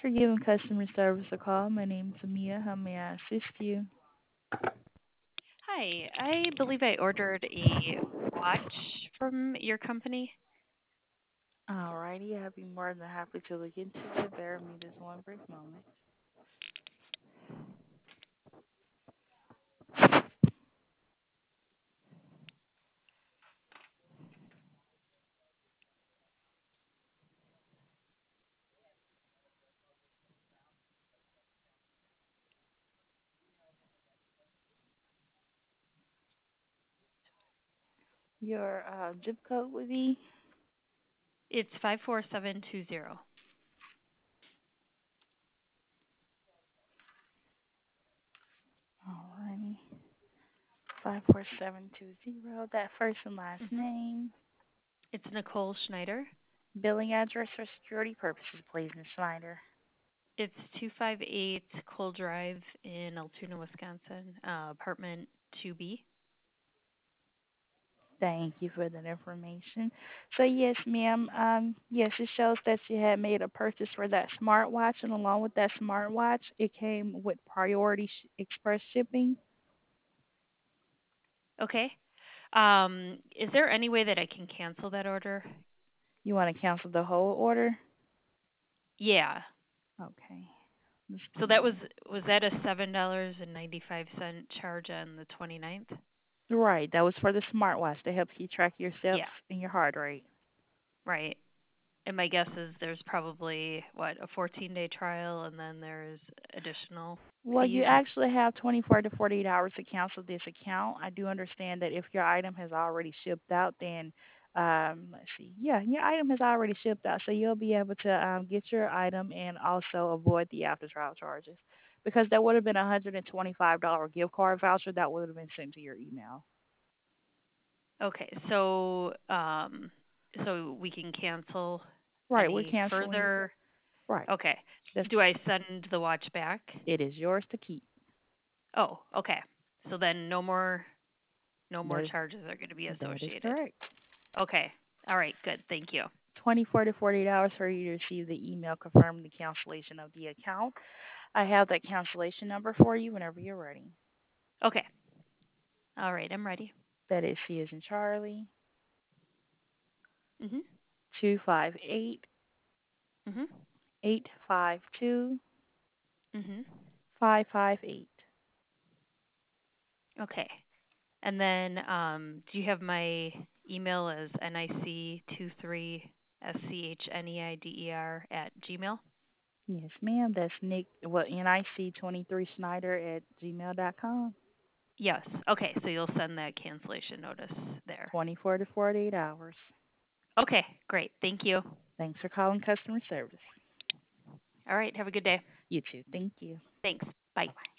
for giving customer service a call. My name is Amia. How may I assist you? Hi, I believe I ordered a watch from your company. Alrighty, I'd be more than happy to look into it. Bear with me just one brief moment. Your zip code would be? It's 54720. Alrighty. 54720. That first and last Mm-hmm. name. It's Nicole Schneider. Billing address for security purposes, please, Ms. Schneider. It's 258 Cole Drive in Altoona, Wisconsin, apartment 2B. Thank you for that information. So yes, ma'am. Yes, it shows that you had made a purchase for that smartwatch, and along with that smartwatch, it came with priority express shipping. Okay. Is there any way that I can cancel that order? You want to cancel the whole order? Yeah. Okay. Just So one that moment. was that a $7.95 charge on the 29th? Right, that was for the smartwatch that helps you track your steps Yeah. and your heart rate. Right. And my guess is there's probably what a 14-day trial, and then there's additional Well, you fees. actually have 24 to 48 hours to cancel this account. I do understand that if your item has already shipped out, then let's see. Yeah, your item has already shipped out, so you'll be able to get your item and also avoid the after trial charges because there would have been a $125 gift card voucher that would have been sent to your email. Okay, so we can cancel Right, we're any canceling. further. Right, Okay, that's do I send the watch back? it is yours to keep. Oh, okay. So then no more That is charges are going to be that is associated. correct. Okay. All right, good. Thank you. 24 to 48 hours for you to receive the email confirming the cancellation of the account. I have that cancellation number for you whenever you're ready. Okay. All right, I'm ready. That is C as in Charlie, Mhm. 258 Mhm. 852 Mhm. 558. Okay. And then do you have my email as nic23schneider Yes, ma'am. That's Nick, well, NIC23 Schneider at gmail.com. Yes. Okay, so you'll send that cancellation notice there. 24 to 48 hours. Okay, great. Thank you. Thanks for calling customer service. All right, have a good day. You too. Thank you. Thanks. Bye.